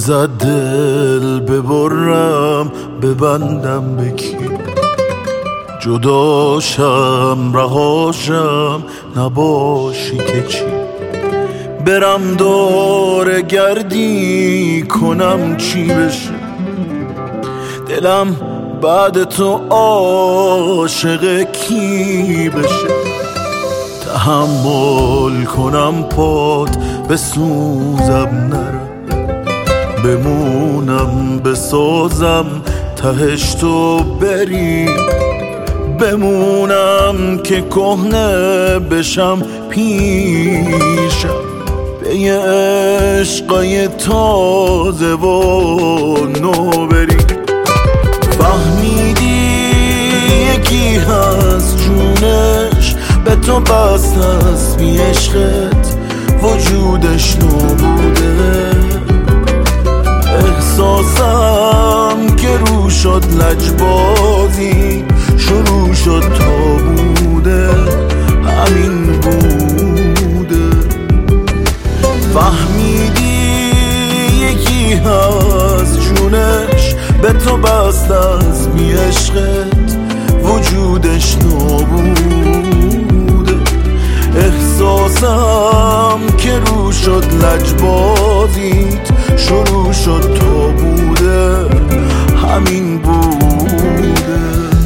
ازت دل ببرم ببندم به کی؟ جداشم رهاشم نباشی که چی؟ برم دور گردی کنم چی بشه؟ دلم بعد تو عاشق کی بشه؟ تحمل کنم پات بسوزم نرم، بمونم بسازم تهش تو بری، بمونم که کهنه بشم پیشم به یه عشقای تازه و نو بری. فهمیدی یکی هست جونش به تو بست از بی عشقت وجودش نبوده، احساسم که رو شد لجبازی شروع شد تا بوده همین بوده. فهمیدی یکی هست جونش به تو بست از بی عشقت وجودش نبوده، احساسم که رو شد لجبازیت شروع شد تا بوده همین بوده.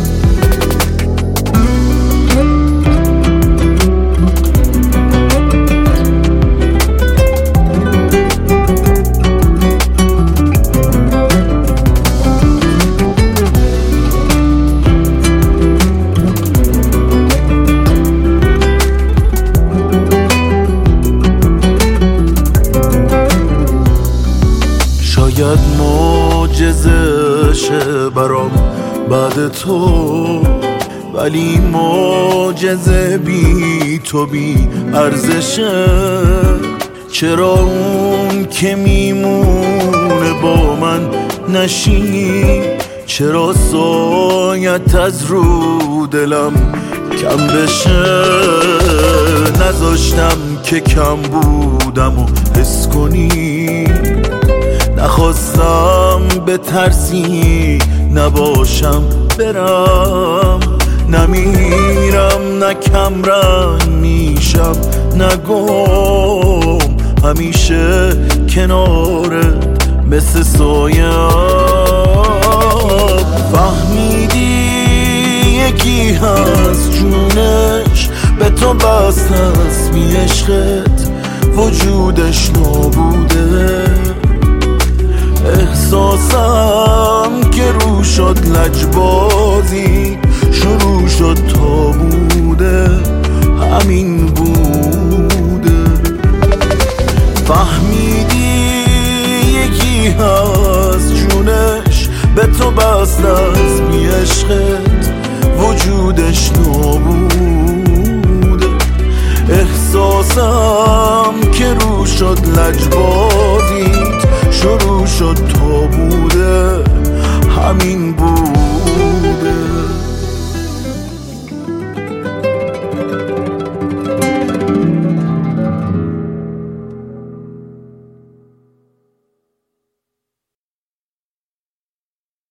شاید معجزه شه برام بعد تو، ولی معجزه بی تو بی ارزشه. چرا اون که میمونه با من نشینی؟ چرا سایت از رو دلم کم بشه؟ نذاشتم که کم بودم و حس کنی، نخواستم به ترسی نباشم برم، نمیرم نه کم رنگ میشم نه گم، همیشه کنارت مثل سایه. فهمیدی یکی هست جونش به تو بست از بی عشقت وجودش نبوده، احساسم که رو شد لجبازی شروع شد تا بوده همین بوده. فهمیدی یکی هست جونش به تو بست از بی عشقت وجودش نبوده، احساسم که رو شد لجبازیت شروع شد تا بوده همین بود.